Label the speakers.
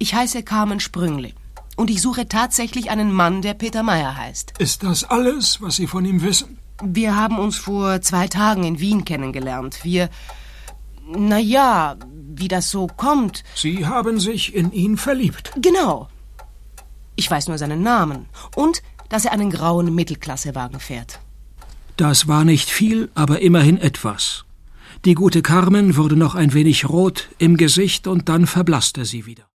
Speaker 1: Ich heiße Carmen Sprüngli und ich suche tatsächlich einen Mann, der Peter Meyer heißt.
Speaker 2: Ist das alles, was Sie von ihm wissen?
Speaker 1: Wir haben uns vor 2 Tagen in Wien kennengelernt. Wie das so kommt.
Speaker 2: Sie haben sich in ihn verliebt?
Speaker 1: Genau. Ich weiß nur seinen Namen und dass er einen grauen Mittelklassewagen fährt.
Speaker 3: Das war nicht viel, aber immerhin etwas. Die gute Carmen wurde noch ein wenig rot im Gesicht und dann verblasste sie wieder.